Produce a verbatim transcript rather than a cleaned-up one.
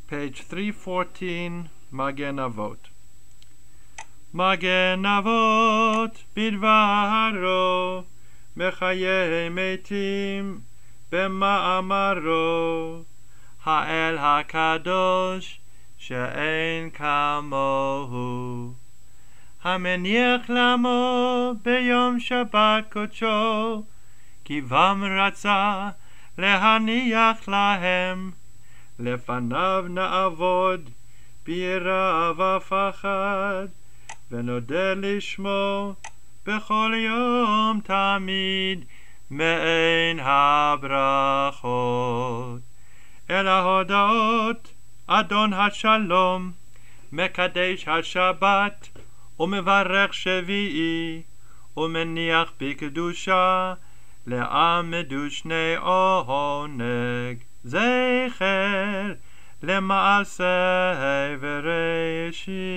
page three fourteen, Magen Avot. Magen Avot bidvaro, mechaye metim b'ma'amaro, ha'el hakadosh she'en kamohu, המניח לעמו ביום שבת קודשו, כי בם רצה להניח להם, לפניו נעבוד ביראה ופחד, ונודה לשמו בכל יום תמיד מעין הברכות. אל ההודעות אדון השלום, מקדש השבת ומברך שביעי, ומניח בקדושה לעמדו שני עונג, זכר למעשה בראשית.